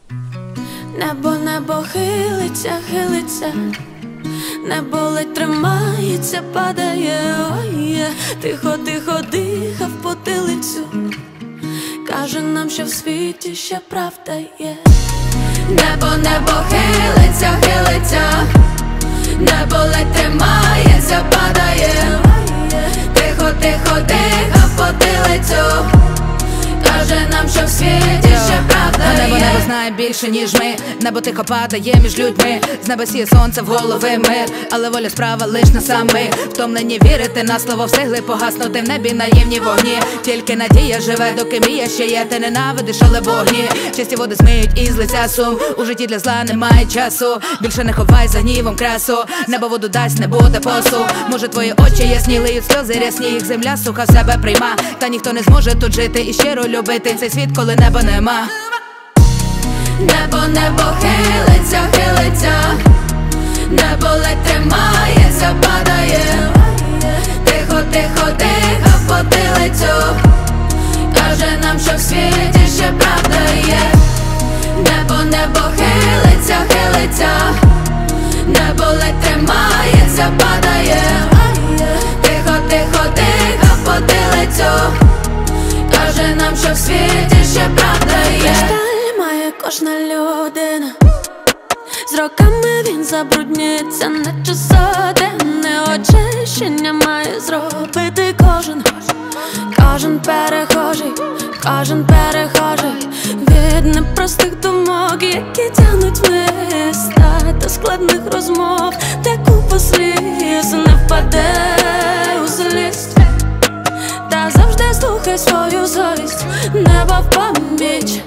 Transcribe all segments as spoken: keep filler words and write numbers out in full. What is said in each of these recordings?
Небо, небо хилиться, хилиться, небо ледь тримається, падає, ой, тихо, тихо дихав потилицю, каже нам, що в світі ще правда є. Небо, небо хилиться, хилиться, небо ледь тримається, падає, тихо, тихо дихав потилицю, каже нам, що в світі ще правда є. Небо, небо знає більше, ніж ми. Небо тихо падає між людьми. З неба сіє сонце, в голови мир, але воля справа лиш на сами. Втомлені вірити на слово, встигли погаснути в небі наївні вогні. Тільки надія живе, доки мрія ще є. Ти ненавидиш, але вогні. Чисті води змиють із лиця сум. У житті для зла немає часу. Більше не ховай за гнівом красу. Небо воду дасть, не буде посу. Може твої очі ясні, лиють сльози рясні. Їх земля суха в себе прийма. Та ніхто не зможе тут жити і щиро любити цей світ, коли неба нема. Небо, небо хилиться, хилиться, небо ледь тримається, падає, тихо, тихо дихав потилицю, каже нам, що в світі ще правда є. Небо, небо хилиться, хилиться, небо ледь тримається, падає, тихо, тихо дихав потилицю, каже нам, що в світі ще правда є. Кожна людина, з роками він забруднюється, наче сотенне очищення має зробити кожен, кожен перехожий, кожен перехожий від непростих думок, які тягнуть міста та складних розмов, де купа сліз не впаде у злість, та завжди слухай свою совість, небо в пам'ять.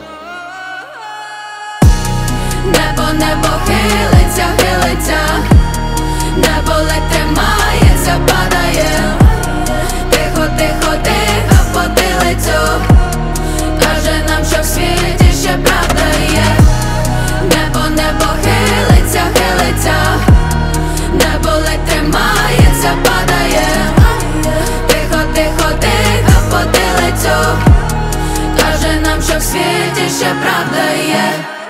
Небо, небо хилиться, хилиться, небо ледь тримається, падає, тихо, тихо дихав потилицю, каже нам, що в світі ще правда є. Небо, небо хилиться, хилиться, небо ледь тримається, падає, тихо, тихо дихав потилицю, каже нам, що в світі ще правда є.